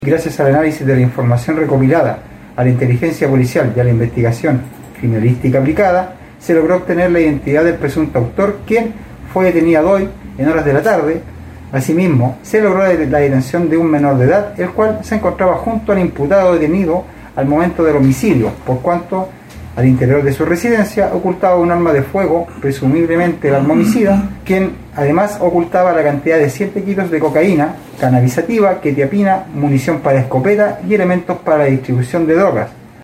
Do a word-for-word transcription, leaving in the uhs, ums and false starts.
Gracias al análisis de la información recopilada, a la inteligencia policial y a la investigación criminalística aplicada, se logró obtener la identidad del presunto autor, quien fue detenido hoy en horas de la tarde. Asimismo, se logró la detención de un menor de edad, el cual se encontraba junto al imputado detenido al momento del homicidio, por cuanto al interior de su residencia ocultaba un arma de fuego, presumiblemente el arma homicida, quien además ocultaba la cantidad de siete kilos de cocaína, cannabisativa, quetiapina, munición para escopeta y elementos para la distribución de drogas.